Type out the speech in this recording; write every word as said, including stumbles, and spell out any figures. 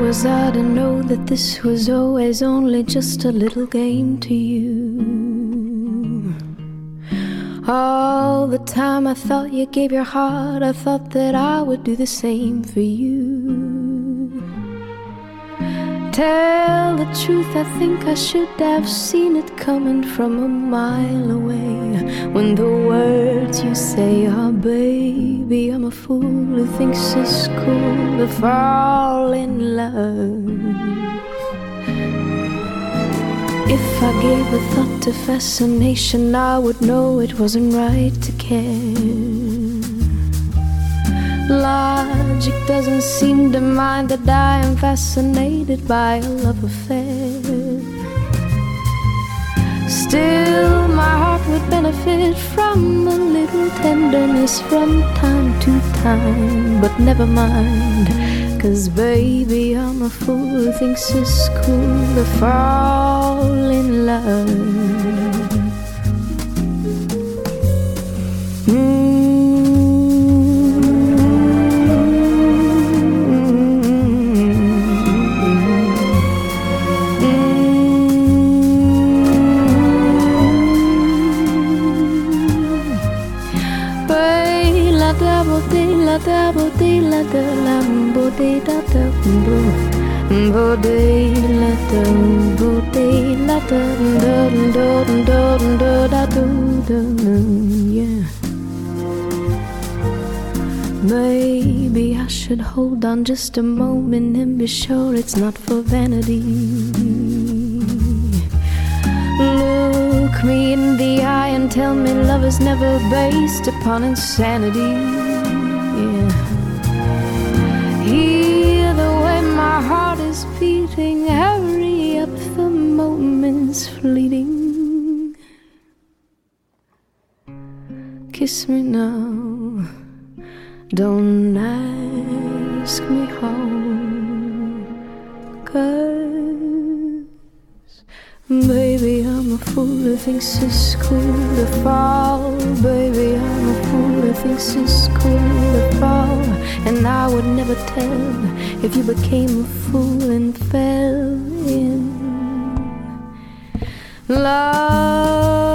was I to know that this was always only just a little game to you? All the time I thought you gave your heart, I thought that I would do the same for you. Tell the truth, I think I should have seen it coming from a mile away. When the words you say are, baby, I'm a fool who thinks it's cool to fall in love. If I gave a thought to fascination, I would know it wasn't right to care. Logic doesn't seem to mind that I am fascinated by a love affair. Still, my heart would benefit from a little tenderness from time to time. But never mind, 'cause baby, I'm a fool who thinks it's cool to fall in love. Mm. La da bo de la da la bo de da da bo bo de la da bo de la da da da da da da da da, yeah. Maybe I should hold on just a moment and be sure it's not for vanity. Look me in the eye and tell me love is never based upon insanity. Hear the way my heart is beating, hurry up, the moment's fleeting. Kiss me now, don't ask me how, 'cause baby, I'm a fool who thinks it's cool to fall. Baby, I'm a fool who thinks it's cool to fall. And I would never tell if you became a fool and fell in love.